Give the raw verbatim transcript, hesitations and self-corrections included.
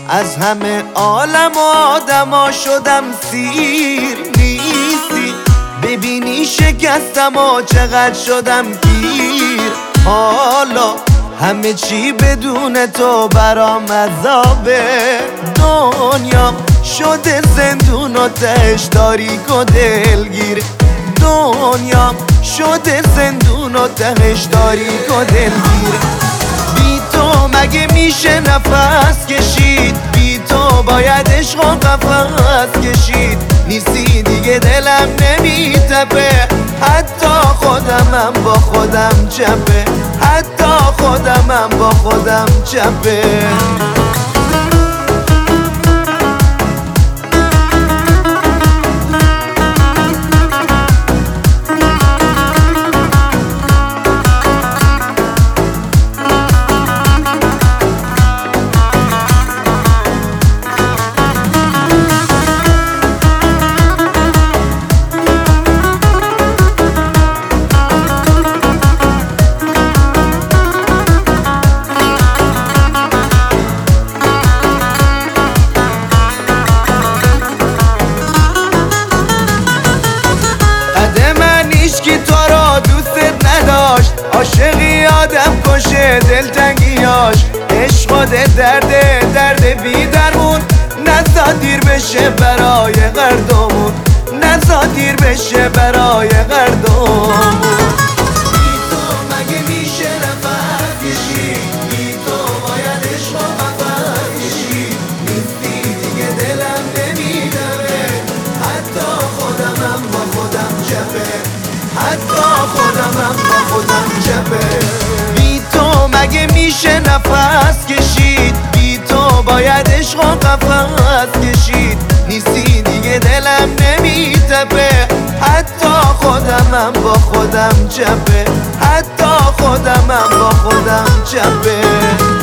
از همه عالم و آدما شدم سیر نیستی. ببینی شکستم و چقدر شدم گیر. حالا همه چی بدون تو برام عذابه. دنیا شده زندون و تهش تاریک و دلگیر. دنیا شده زندون و تهش تاریک و دلگیر. بی تو مگه میشه نفس کشید؟ بی تو باید عشق و قفس کشید. نیستی دیگه دلم نمیتپه، حتی خودمم با خودم چپه، حتی خودمم با خودم چپه. عاشقی آدم کشه دلتنگیاش، عشق خود درده درد بی درمون. نزا دیر بشه برای قردمون، نزا دیر بشه برای قردمون. بی تو مگه میشه نفس کشید؟ بی تو باید عشق و قفس کشید. نیستی دیگه دلم نمیدمه، حتی خودمم با خودم چپه، حتی خودمم با خودم چپه. بی تو مگه میشه نفس کشید؟ بی تو باید عشق و قفس کشید. نیستی دیگه دلم نمیتپه، حتی خودمم با خودم چپه، حتی خودمم با خودم چپه.